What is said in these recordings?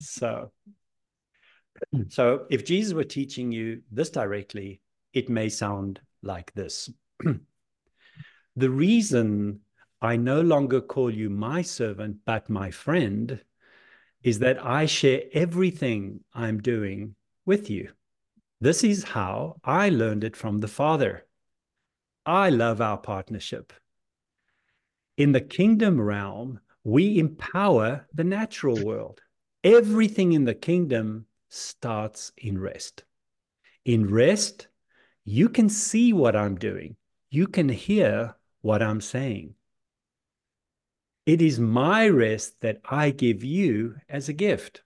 So if Jesus were teaching you this directly, it may sound like this. The reason I no longer call you my servant, but my friend, is that I share everything I'm doing with you. This is how I learned it from the Father. I love our partnership. In the kingdom realm, we empower the natural world. Everything in the kingdom starts in rest. In rest, you can see what I'm doing. You can hear what I'm saying. It is my rest that I give you as a gift.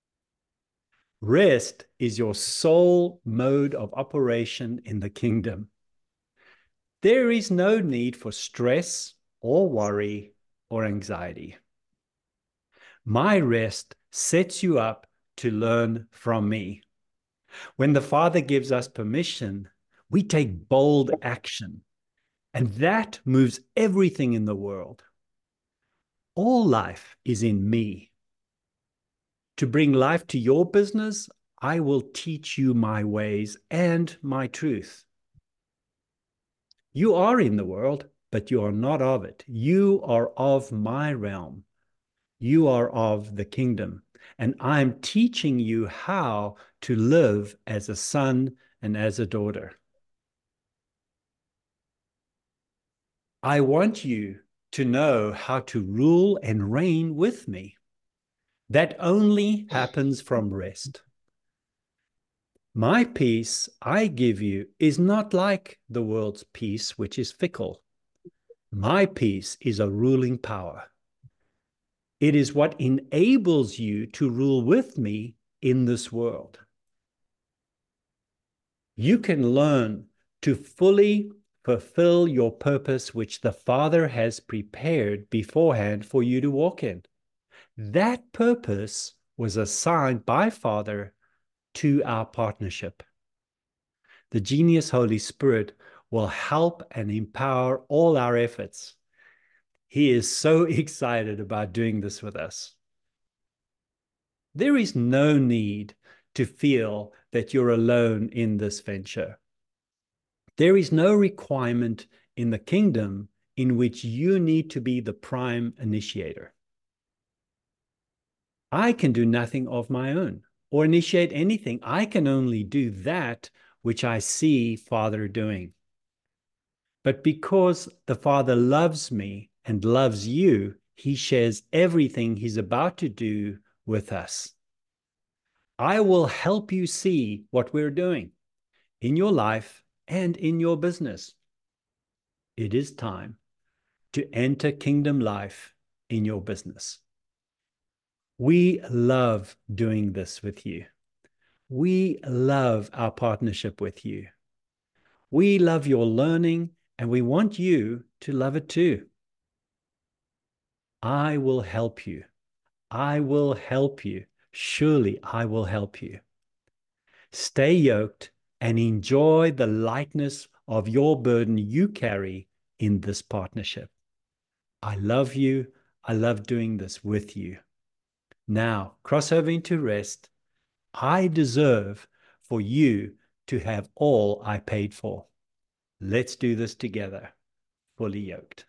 Rest is your sole mode of operation in the kingdom. There is no need for stress or worry or anxiety. My rest sets you up to learn from me. When the Father gives us permission, we take bold action, and that moves everything in the world. All life is in me. To bring life to your business, I will teach you my ways and my truth. You are in the world, but you are not of it. You are of my realm. You are of the kingdom. And I'm teaching you how to live as a son and as a daughter. I want you to know how to rule and reign with me. That only happens from rest. My peace I give you is not like the world's peace, which is fickle. My peace is a ruling power. It is what enables you to rule with me in this world. You can learn to fully fulfill your purpose, which the Father has prepared beforehand for you to walk in. That purpose was assigned by Father to our partnership. The genius Holy Spirit will help and empower all our efforts. He is so excited about doing this with us. There is no need to feel that you're alone in this venture. There is no requirement in the kingdom in which you need to be the prime initiator. I can do nothing of my own or initiate anything. I can only do that which I see Father doing. But because the Father loves me and loves you, he shares everything he's about to do with us. I will help you see what we're doing in your life and in your business. It is time to enter kingdom life in your business. We love doing this with you. We love our partnership with you. We love your learning, and we want you to love it too. I will help you. I will help you. Surely I will help you. Stay yoked and enjoy the lightness of your burden you carry in this partnership. I love you. I love doing this with you. Now, cross over into rest. I deserve for you to have all I paid for. Let's do this together, fully yoked.